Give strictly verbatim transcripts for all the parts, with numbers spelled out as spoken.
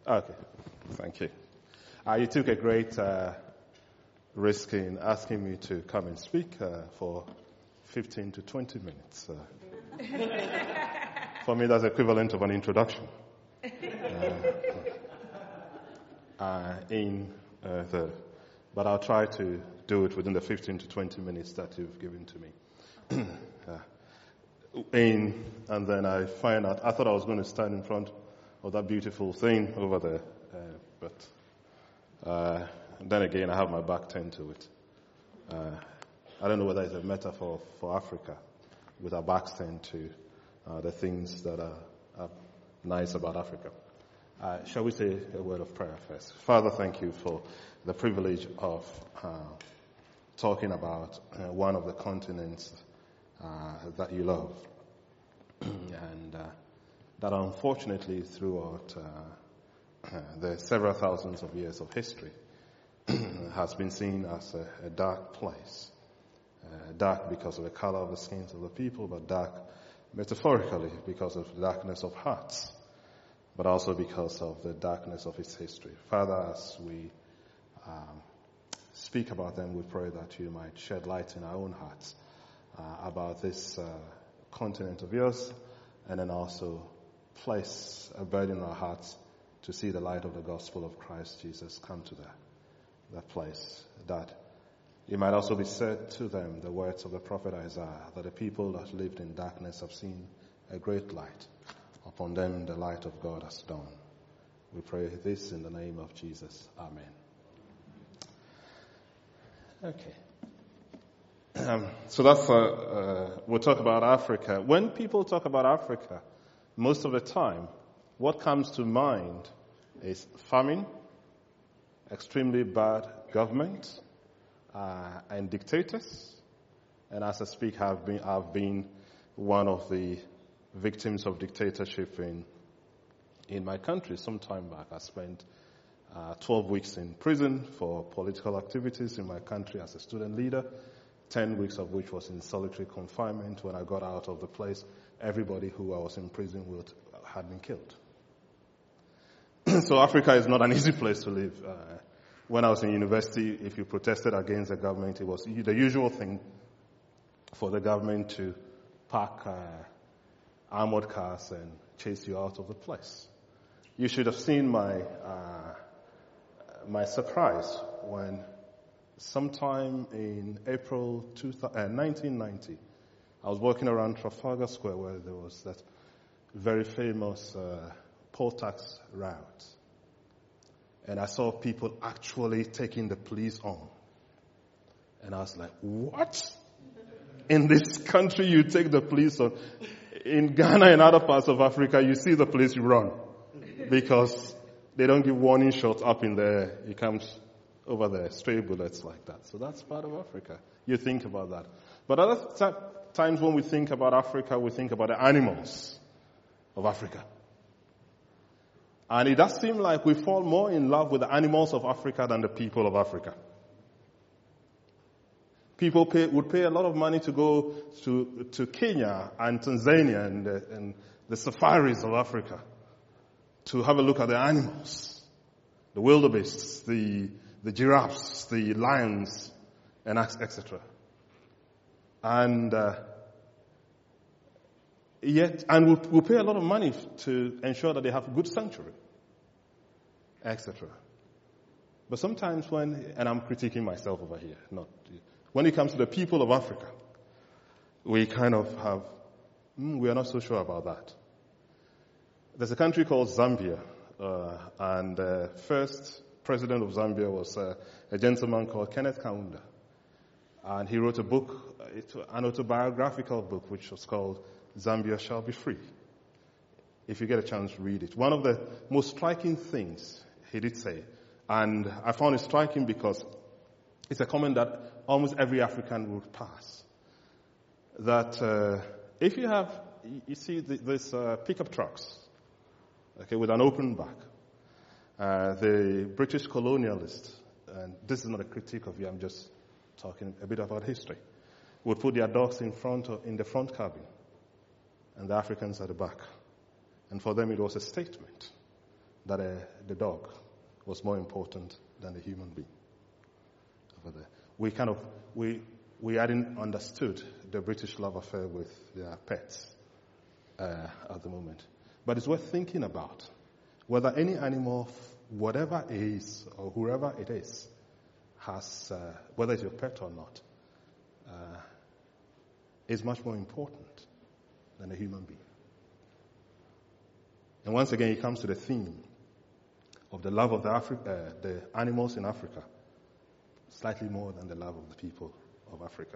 Okay, thank you. Uh, you took a great uh, risk in asking me to come and speak uh, for fifteen to twenty minutes. Uh, for me, that's equivalent of an introduction. Uh, uh, in uh, the, but I'll try to do it within the fifteen to twenty minutes that you've given to me. uh, in, and then I find out, I thought I was going to stand in front of that beautiful thing over there, uh, but uh, then again I have my back turned to it. Uh, I don't know whether it's a metaphor for Africa, with our backs turned to uh, the things that are, are nice about Africa. Uh, shall we say a word of prayer first? Father, thank you for the privilege of uh, talking about uh, one of the continents uh, that you love. and uh, that unfortunately throughout uh, uh, the several thousands of years of history has been seen as a, a dark place. Uh, dark because of the color of the skins of the people, but dark metaphorically because of the darkness of hearts, but also because of the darkness of its history. Father, as we um, speak about them, we pray that you might shed light in our own hearts uh, about this uh, continent of yours, and then also place a burden in our hearts to see the light of the gospel of Christ Jesus come to that, that place, that it might also be said to them, the words of the prophet Isaiah, that the people that lived in darkness have seen a great light. Upon them the light of God has dawned. We pray this in the name of Jesus. Amen. Okay. Um, so that's, uh, uh, we'll talk about Africa. When people talk about Africa, most of the time, what comes to mind is famine, extremely bad government, uh, and dictators. And as I speak, I've been, I've been one of the victims of dictatorship in in my country some time back. I spent uh, twelve weeks in prison for political activities in my country as a student leader, ten weeks of which was in solitary confinement. When I got out of the place, everybody who I was in prison with had been killed. So Africa is not an easy place to live. Uh, when I was in university, if you protested against the government, it was the usual thing for the government to park uh, armored cars and chase you out of the place. You should have seen my uh, my surprise when sometime in April nineteen ninety, I was walking around Trafalgar Square where there was that very famous uh, poll tax route. And I saw people actually taking the police on. And I was like, what? In this country you take the police on? In Ghana and other parts of Africa, you see the police, you run. Because they don't give warning shots up in the air. It comes over there, stray bullets like that. So that's part of Africa. You think about that. But other t- times when we think about Africa, we think about the animals of Africa. And it does seem like we fall more in love with the animals of Africa than the people of Africa. People pay, would pay a lot of money to go to, to Kenya and Tanzania and, uh, and the safaris of Africa to have a look at the animals, the wildebeests, the, the giraffes, the lions, and et cetera. And uh, yet, and we'll, we'll pay a lot of money to ensure that they have a good sanctuary, et cetera. But sometimes when, and I'm critiquing myself over here, not when it comes to the people of Africa, we kind of have, mm, we are not so sure about that. There's a country called Zambia, uh, and the first president of Zambia was uh, a gentleman called Kenneth Kaunda. And he wrote a book, an autobiographical book, which was called Zambia Shall Be Free. If you get a chance to read it. One of the most striking things he did say, and I found it striking because it's a comment that almost every African would pass, that uh, if you have, you see this uh, pickup trucks, okay, with an open back, uh, the British colonialists, and this is not a critique of you, I'm just talking a bit about history, would put their dogs in front of, in the front cabin, and the Africans at the back. And for them it was a statement that uh, the dog was more important than the human being over there. We kind of, we we hadn't understood the British love affair with their pets uh, at the moment. But it's worth thinking about whether any animal, whatever it is or whoever it is, has, uh, whether it's your pet or not, uh, is much more important than a human being. And once again, it comes to the theme of the love of the, Afri- uh, the animals in Africa, slightly more than the love of the people of Africa.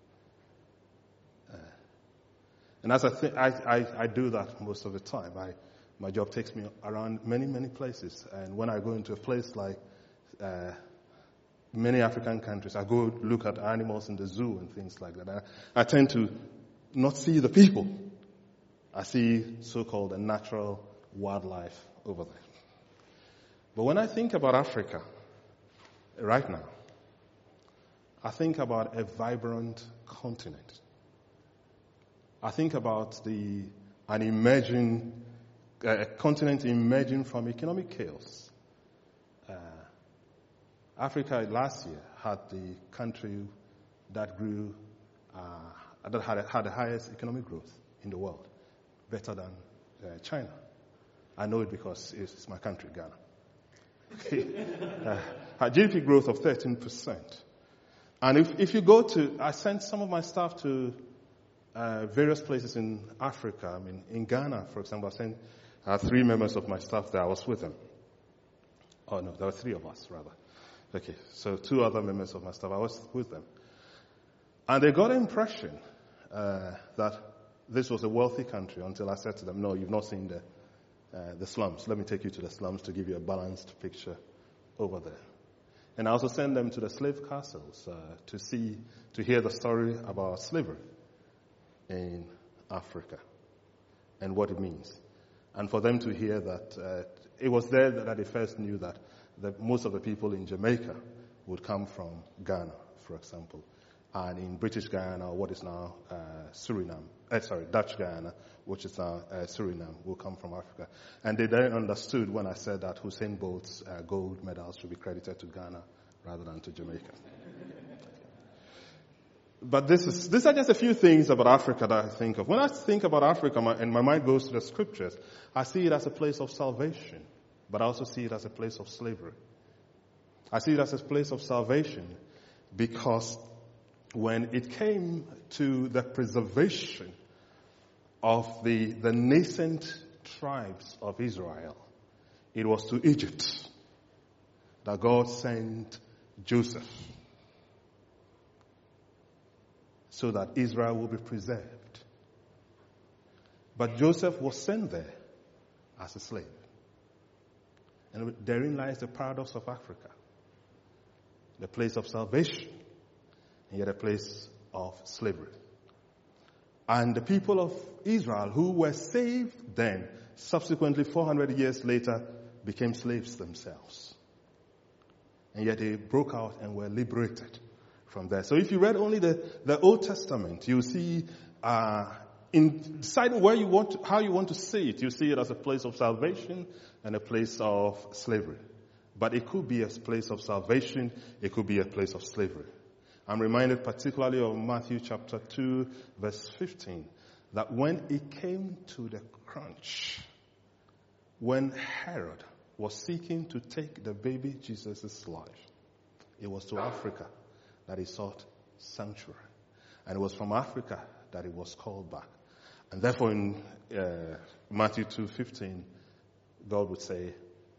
Uh, and as I, th- I, I, I do that most of the time, I, my job takes me around many, many places. And when I go into a place like uh, many African countries, I go look at animals in the zoo and things like that. I, I tend to not see the people. I see so-called a natural wildlife over there. But when I think about Africa right now, I think about a vibrant continent. I think about the an emerging a continent emerging from economic chaos. Uh, Africa last year had the country that grew uh, that had, had the highest economic growth in the world, better than uh, China. I know it because it's my country, Ghana. Okay. uh, had G D P growth of thirteen percent. And if, if you go to, I sent some of my staff to uh, various places in Africa. I mean, in Ghana, for example, I sent uh, three members of my staff there. I was with them. Oh, no, there were three of us, rather. Okay, so two other members of my staff, I was with them. And they got the impression uh, that this was a wealthy country until I said to them, no, you've not seen the uh, the slums. Let me take you to the slums to give you a balanced picture over there. And I also send them to the slave castles uh, to see, to hear the story about slavery in Africa and what it means. And for them to hear that uh, it was there that they first knew that the, most of the people in Jamaica would come from Ghana, for example. And in British Guyana, what is now uh, Suriname, uh, sorry, Dutch Guyana, which is now uh, Suriname, will come from Africa. And they then understood when I said that Usain Bolt's uh, gold medals should be credited to Ghana rather than to Jamaica. But this is, these are just a few things about Africa that I think of. When I think about Africa my, and my mind goes to the scriptures, I see it as a place of salvation, but I also see it as a place of slavery. I see it as a place of salvation because when it came to the preservation of the, the nascent tribes of Israel, it was to Egypt that God sent Joseph so that Israel will be preserved. But Joseph was sent there as a slave. And therein lies the paradox of Africa. The place of salvation, and yet a place of slavery. And the people of Israel who were saved then, subsequently four hundred years later, became slaves themselves. And yet they broke out and were liberated from there. So if you read only the, the Old Testament, you see, uh, in deciding where you want to, how you want to see it, you see it as a place of salvation and a place of slavery. But it could be a place of salvation, it could be a place of slavery. I'm reminded particularly of Matthew chapter two, verse fifteen, that when it came to the crunch, when Herod was seeking to take the baby Jesus' life, it was to Africa that he sought sanctuary. And it was from Africa that he was called back. And therefore in uh, Matthew two fifteen, God would say,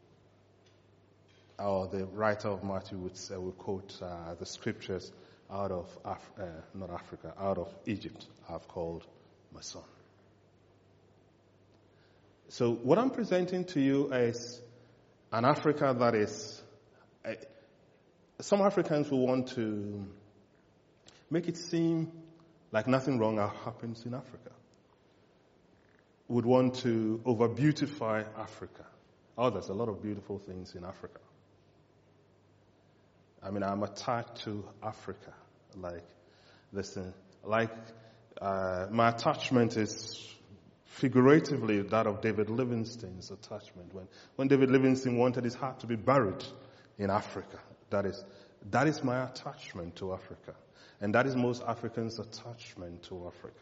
or the writer of Matthew would say, would quote uh, the scriptures, out of, Af- uh, not Africa, out of Egypt, I've called my son. So what I'm presenting to you is an Africa that is, uh, some Africans will want to make it seem like nothing wrong happens in Africa. Would want to over-beautify Africa. Oh, there's a lot of beautiful things in Africa. I mean, I'm attached to Africa. Like, listen, like, uh, my attachment is figuratively that of David Livingstone's attachment. When, when David Livingstone wanted his heart to be buried in Africa, that is, that is my attachment to Africa. And that is most Africans' attachment to Africa.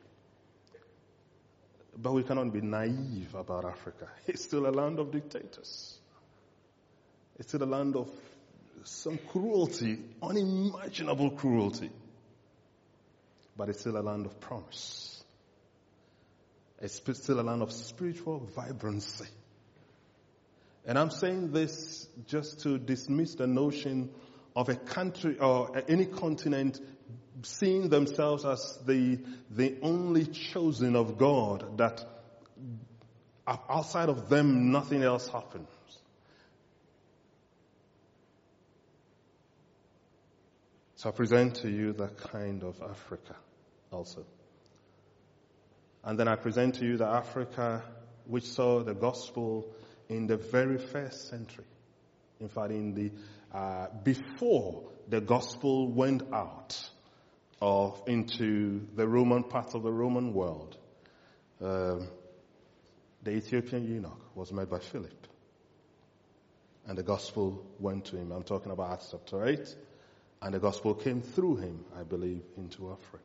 But we cannot be naive about Africa. It's still a land of dictators. It's still a land of some cruelty, unimaginable cruelty. But it's still a land of promise. It's still a land of spiritual vibrancy. And I'm saying this just to dismiss the notion of a country or any continent seeing themselves as the, the only chosen of God, that outside of them nothing else happens. So I present to you that kind of Africa also. And then I present to you the Africa which saw the gospel in the very first century. In fact, in the uh, before the gospel went out of into the Roman part of the Roman world, um, the Ethiopian eunuch was met by Philip, and the gospel went to him. I'm talking about Acts chapter eight, and the gospel came through him, I believe, into Africa.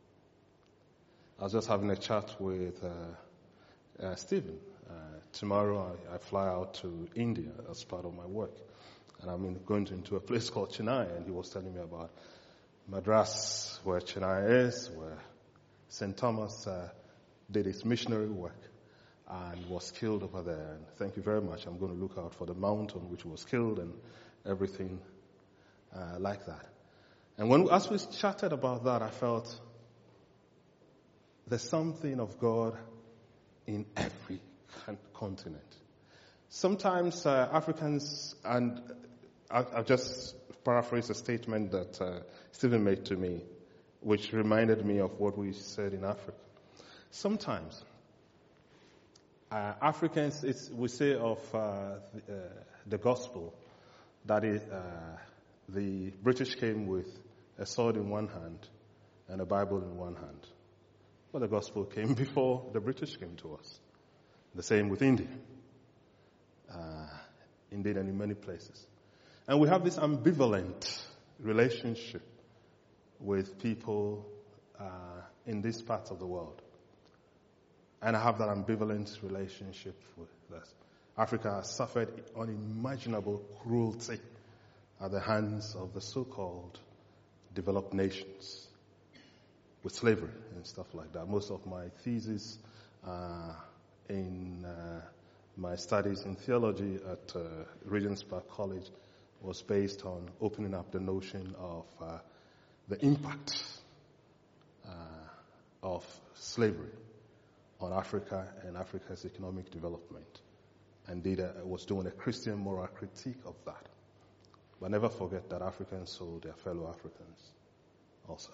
I was just having a chat with uh, uh, Stephen. Uh, tomorrow I, I fly out to India as part of my work. And I'm in, going to, into a place called Chennai, and he was telling me about Madras, where Chennai is, where Saint Thomas uh, did his missionary work and was killed over there. And thank you very much. I'm going to look out for the mountain which was killed and everything uh, like that. And when, as we chatted about that, I felt there's something of God in every continent. Sometimes uh, Africans, and I've just paraphrased a statement that uh, Stephen made to me, which reminded me of what we said in Africa. Sometimes uh, Africans, it's, we say of uh, the, uh, the gospel that is, uh, the British came with a sword in one hand and a Bible in one hand. But the gospel came before the British came to us. The same with India. Uh, indeed, and in many places. And we have this ambivalent relationship with people uh, in this part of the world. And I have that ambivalent relationship with us. Africa has suffered unimaginable cruelty at the hands of the so-called developed nations, with slavery and stuff like that. Most of my thesis uh, in uh, my studies in theology at uh, Regent's Park College was based on opening up the notion of uh, the impact uh, of slavery on Africa and Africa's economic development. Indeed, I was doing a Christian moral critique of that. But never forget that Africans sold their fellow Africans also.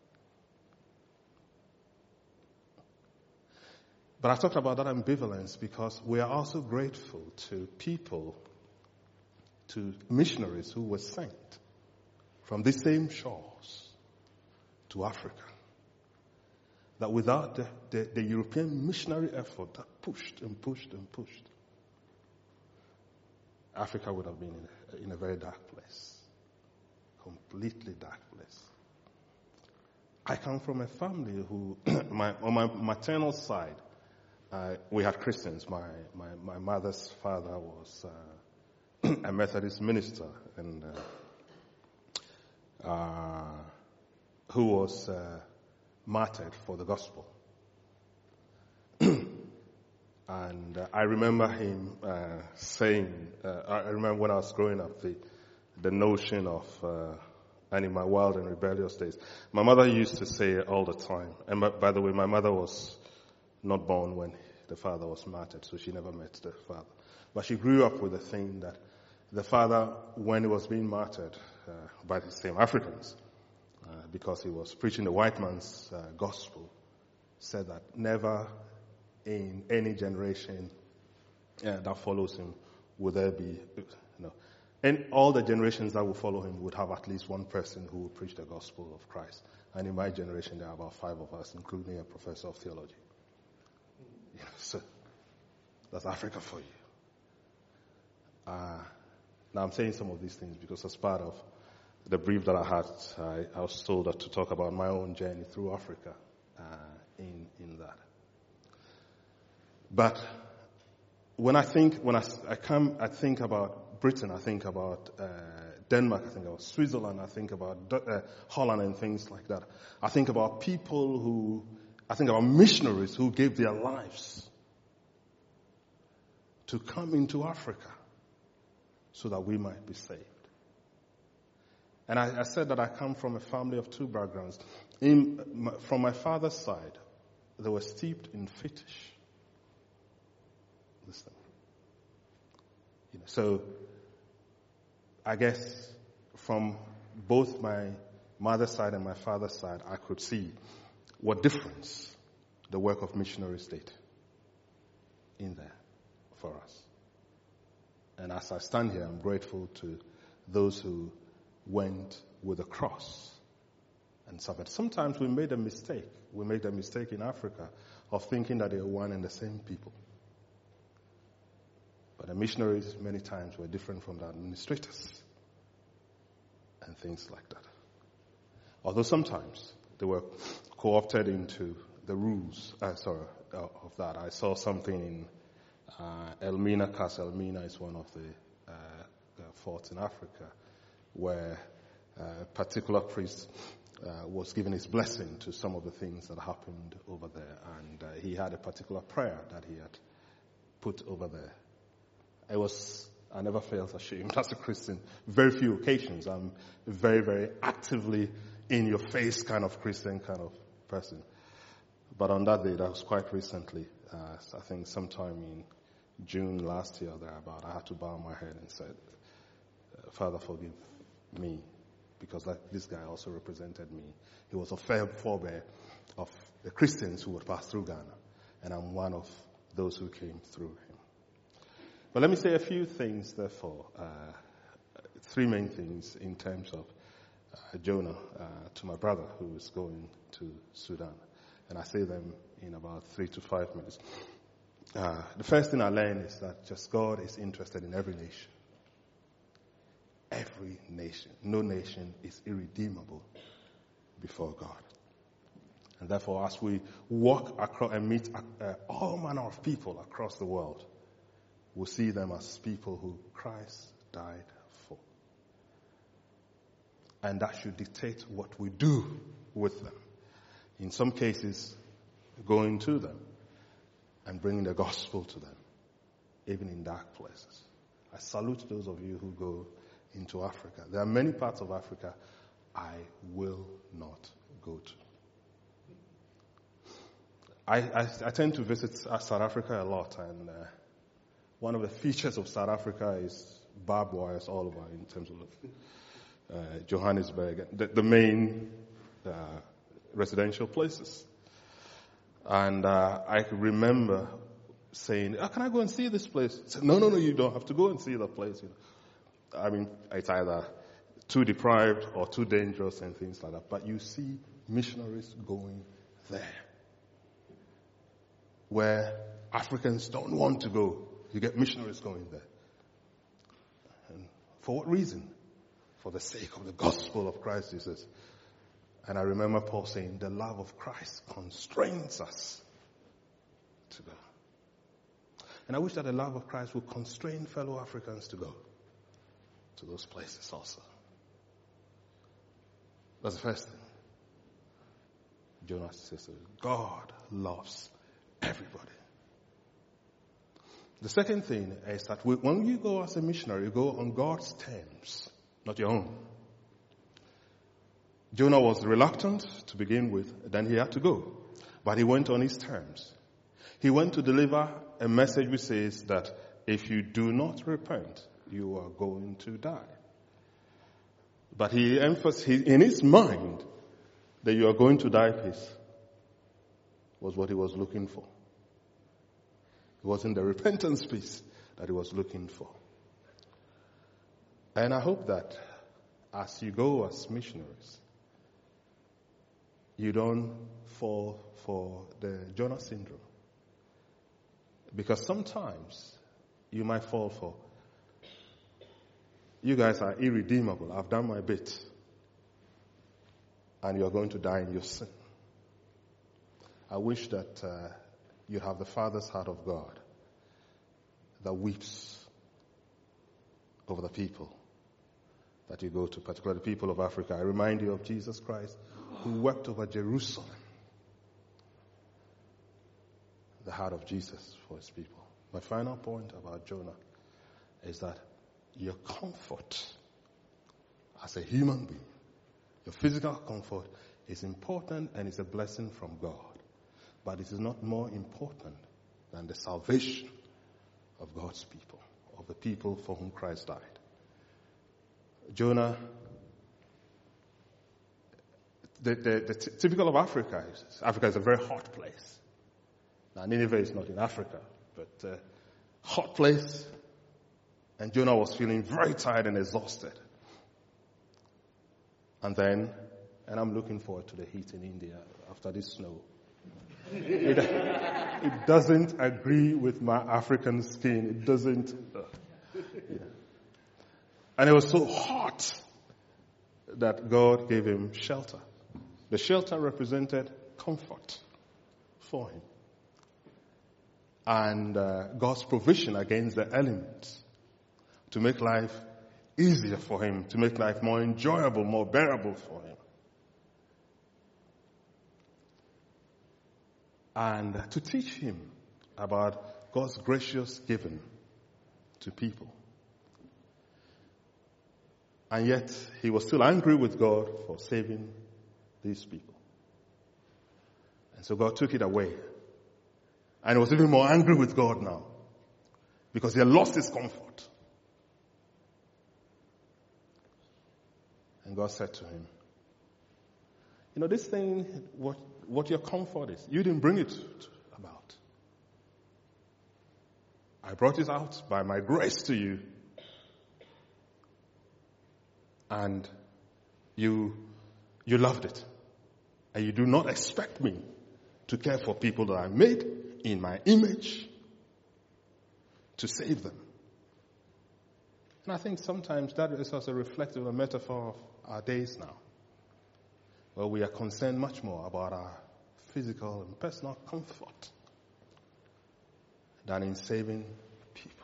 But I talked about that ambivalence because we are also grateful to people, to missionaries who were sent from these same shores to Africa. That without the, the, the European missionary effort that pushed and pushed and pushed, Africa would have been in a, in a very dark place. Completely dark place. I come from a family who, my, on my maternal side, Uh, we had Christians. My, my, my mother's father was uh, a Methodist minister, and uh, uh, who was uh, martyred for the gospel. And uh, I remember him uh, saying, uh, I remember when I was growing up, the the notion of, uh, and in my wild and rebellious days, my mother used to say it all the time. And by, by the way, my mother was not born when the father was martyred, so she never met the father. But she grew up with the thing that the father, when he was being martyred uh, by the same Africans, uh, because he was preaching the white man's uh, gospel, said that never in any generation uh, that follows him will there be, you know, and all the generations that will follow him would have at least one person who will preach the gospel of Christ. And in my generation, there are about five of us, including a professor of theology. That's Africa for you. Uh, now I'm saying some of these things because as part of the brief that I had, I, I was told that to talk about my own journey through Africa uh, in, in that. But when I think, when I, I come, I think about Britain, I think about uh, Denmark, I think about Switzerland, I think about uh, Holland and things like that. I think about people who, I think about missionaries who gave their lives to come into Africa so that we might be saved. And I, I said that I come from a family of two backgrounds. In, my, from my father's side, they were steeped in fetish. Listen. You know, so, I guess from both my mother's side and my father's side, I could see what difference the work of missionaries did in there for us. And as I stand here, I'm grateful to those who went with a cross and suffered. Sometimes we made a mistake. We made a mistake in Africa of thinking that they were one and the same people. But the missionaries many times were different from the administrators and things like that. Although sometimes they were co-opted into the rules uh, sorry, uh, of that. I saw something in uh, Elmina. Castle Elmina is one of the uh, uh, forts in Africa where a particular priest uh, was giving his blessing to some of the things that happened over there. And uh, he had a particular prayer that he had put over there. I was, I never felt ashamed as a Christian. Very few occasions. I'm very, very actively in your face kind of Christian kind of person. But on that day, that was quite recently, uh, I think sometime in June last year thereabout, I had to bow my head and said, Father, forgive me, because that, this guy also represented me. He was a fair forebear of the Christians who would pass through Ghana, and I'm one of those who came through him. But let me say a few things, therefore, uh, three main things in terms of uh, Jonah uh, to my brother who is going to Sudan. And I say them in about three to five minutes. Uh, the first thing I learned is that just God is interested in every nation. Every nation. No nation is irredeemable before God. And therefore, as we walk across and meet uh, all manner of people across the world, we'll see them as people who Christ died for. And that should dictate what we do with them. In some cases, going to them and bringing the gospel to them, even in dark places. I salute those of you who go into Africa. There are many parts of Africa I will not go to. I, I, I tend to visit South Africa a lot, and uh, one of the features of South Africa is barbed wires all over in terms of uh, Johannesburg, the, the main uh, residential places. And uh, I remember saying, oh, can I go and see this place? I said, no, no, no, you don't have to go and see the place. You know? I mean, it's either too deprived or too dangerous and things like that. But you see missionaries going there where Africans don't want to go. You get missionaries going there. And for what reason? For the sake of the gospel of Christ Jesus. And I remember Paul saying, the love of Christ constrains us to go. And I wish that the love of Christ would constrain fellow Africans to go to those places also. That's the first thing. Jonah says, God loves everybody. The second thing is that when you go as a missionary, you go on God's terms, not your own. Jonah was reluctant to begin with, then he had to go. But he went on his terms. He went to deliver a message which says that if you do not repent, you are going to die. But he emphasized in his mind that you are going to die peace was what he was looking for. It wasn't the repentance piece that he was looking for. And I hope that as you go as missionaries, you don't fall for the Jonah syndrome. Because sometimes you might fall for, you guys are irredeemable. I've done my bit. And you're going to die in your sin. I wish that uh, you have the Father's heart of God that weeps over the people that you go to, particularly the people of Africa. I remind you of Jesus Christ who wept over Jerusalem. The heart of Jesus for his people. My final point about Jonah is that your comfort as a human being, your physical comfort is important and is a blessing from God. But it is not more important than the salvation of God's people, of the people for whom Christ died. Jonah, the, the, the t- typical of Africa is, Africa is a very hot place. Now Nineveh is not in Africa, but uh, hot place. And Jonah was feeling very tired and exhausted. And then, and I'm looking forward to the heat in India after this snow. It, it doesn't agree with my African skin. It doesn't. Uh, yeah. And it was so hot that God gave him shelter. The shelter represented comfort for him. And uh, God's provision against the elements to make life easier for him, to make life more enjoyable, more bearable for him. And to teach him about God's gracious giving to people. And yet, he was still angry with God for saving these people. And so God took it away. And he was even more angry with God now. Because he had lost his comfort. And God said to him, you know, this thing, what, what your comfort is, you didn't bring it about. I brought it out by my grace to you. And you, you loved it. And you do not expect me to care for people that I made in my image to save them. And I think sometimes that is also reflective of a metaphor of our days now, where we are concerned much more about our physical and personal comfort than in saving people.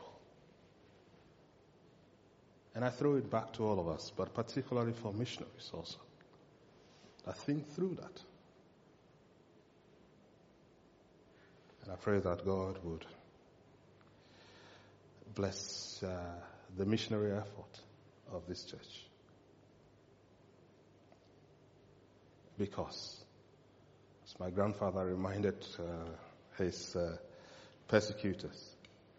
And I throw it back to all of us, but particularly for missionaries also. I think through that. And I pray that God would bless uh, the missionary effort of this church. Because, as my grandfather reminded uh, his uh, persecutors,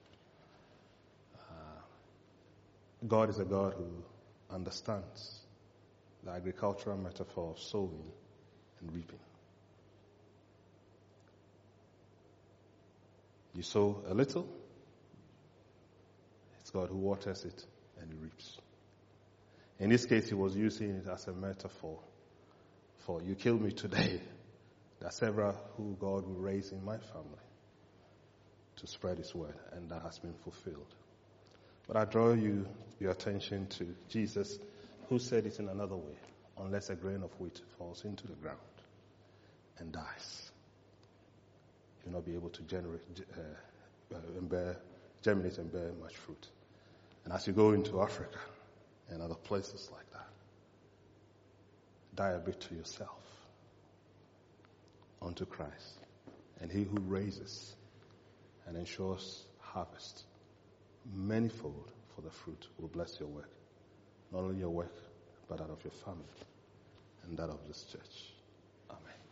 uh, God is a God who understands the agricultural metaphor of sowing and reaping. You sow a little, it's God who waters it and he reaps. In this case, he was using it as a metaphor for you kill me today. There are several who God will raise in my family to spread his word, and that has been fulfilled. But I draw you your attention to Jesus, who said it in another way: unless a grain of wheat falls into the ground and dies, you'll not be able to generate uh, uh, and bear, germinate and bear much fruit. And as you go into Africa and other places like that, die a bit to yourself unto Christ. And he who raises and ensures harvest manifold for the fruit will bless your work. Not only your work, but that of your family and that of this church. Amen.